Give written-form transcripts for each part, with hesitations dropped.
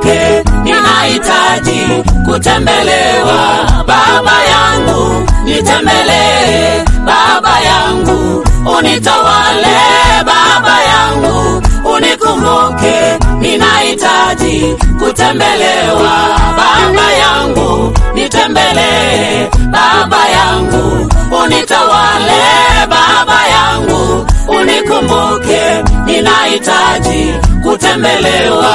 nikumbuke, ninahitaji kutembelewa. Baba yangu nitembelee, baba yangu unitawale, baba yangu unikumbuke, ninahitaji kutembelewa. Baba yangu nitembelee, baba yangu unitawale, baba yangu unikumbuke, ninahitaji kutembelewa.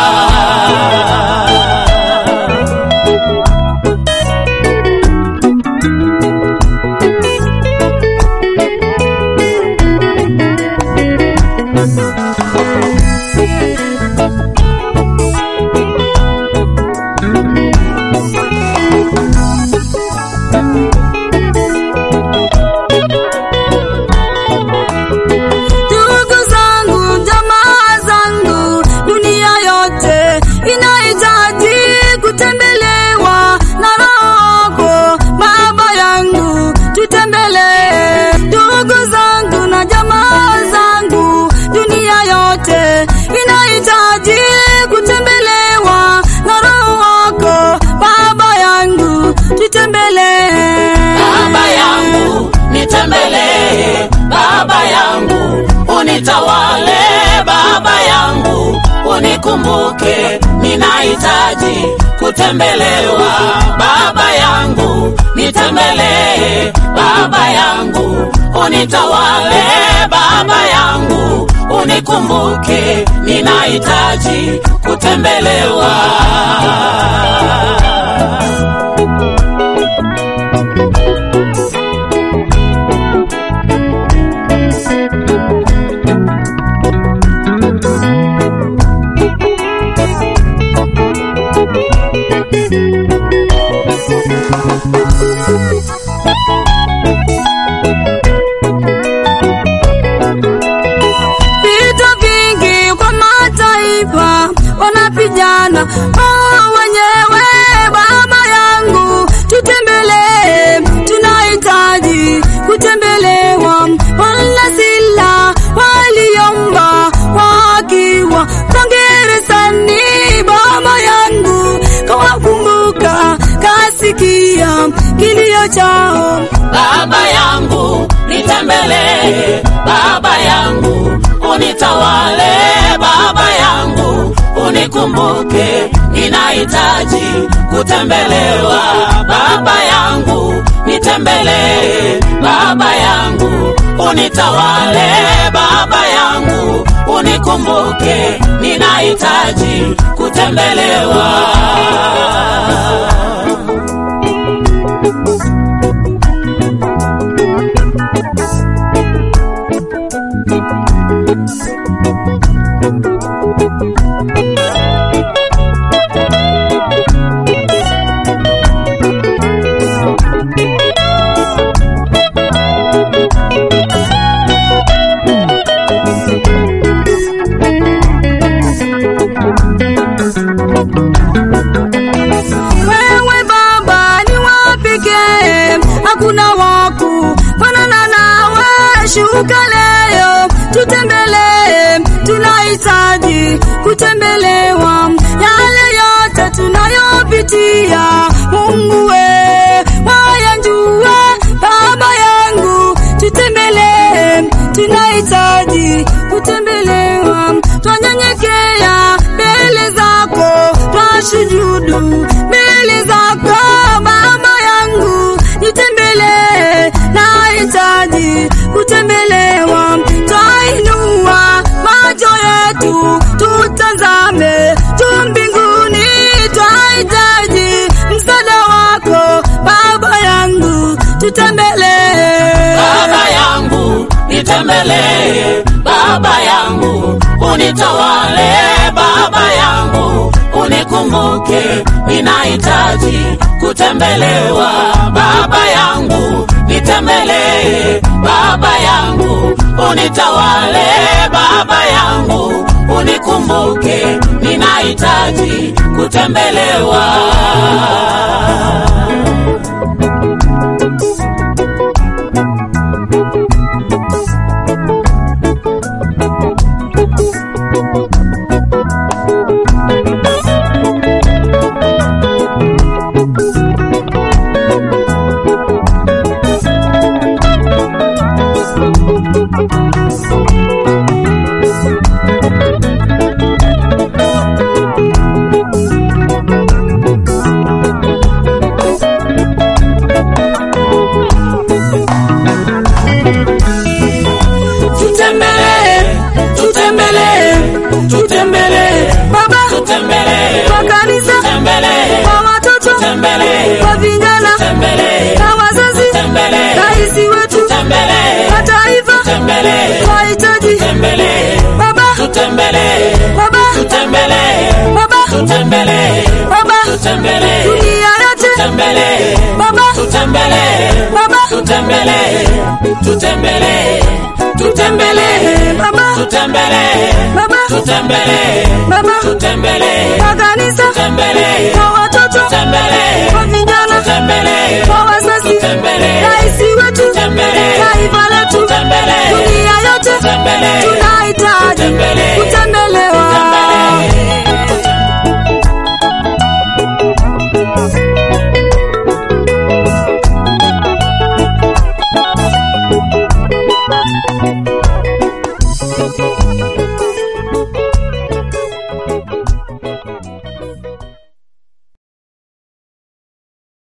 Baba yangu unitawale, baba yangu unikumbuke, ninahitaji kutembelewa. Baba yangu nitembelee, baba yangu unitawale, baba yangu unikumbuke, ninahitaji kutembelewa. Vita vingi kwa mataifa wanapigana wenyewe. Baba yangu tutembelee, tunahitaji kutembelewa. Wala sila waliomba wakiwa gerezani, baba yangu kawakumbuka, kasikia kilio chao. Baba yangu nitembelee, baba yangu unitawale, baba yangu unikumbuke, ninahitaji kutembelewa. Baba yangu nitembelee, baba yangu unitawale, baba yangu unikumbuke, ninahitaji kutembelewa. Wewe baba ni wa pekee, hakuna waku fanana nawe. Shuka leo tutembelee, tunahitaji kutembelewa. Yale yote tunayopitia, Mungu wayanjua. Baba yangu tutembelee, tunahitaji kutembelewa. Twanyenyekea mbele zako, twasujudu mbele zako. Baba yangu nitembelee, nahitaji kutembelewa. Twainua macho yetu tutazame juu mbinguni, twahitaji msaada wako. Baba yangu tutembelee, baba yangu nitembelee, baba yangu unitawale, baba yangu unikumbuke, ninahitaji kutembelewa. Baba yangu nitembelee, baba yangu unitawale, baba yangu unikumbuke, ninahitaji kutembelewa. tutembelee Baba, tutembelee dunia yote tutembelee Baba, tutembelee Baba, tutembelee tutembelee tutembelee Baba, tutembelee Baba, tutembelee Baba, tutembelee kwa kanisa, tutembelee kwa watoto, tutembelee kwa vijana, tutembelee kwa wazazi, tutembelee raisi wetu, tutembelee taifa letu, tutembelee dunia yote tutembelee tunahitaji tutembelee kutembelewa.